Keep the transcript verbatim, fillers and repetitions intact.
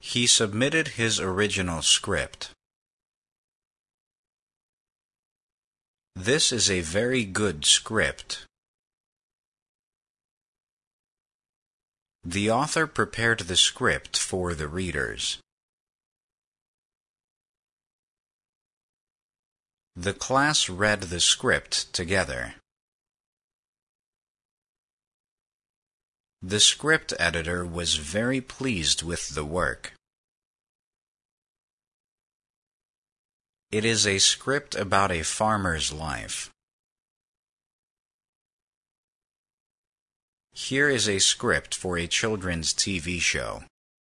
He submitted his original script. This is a very good script. The author prepared the script for the readers. The class read the script together. The script editor was very pleased with the work. It is a script about a farmer's life. Here is a script for a children's T V show.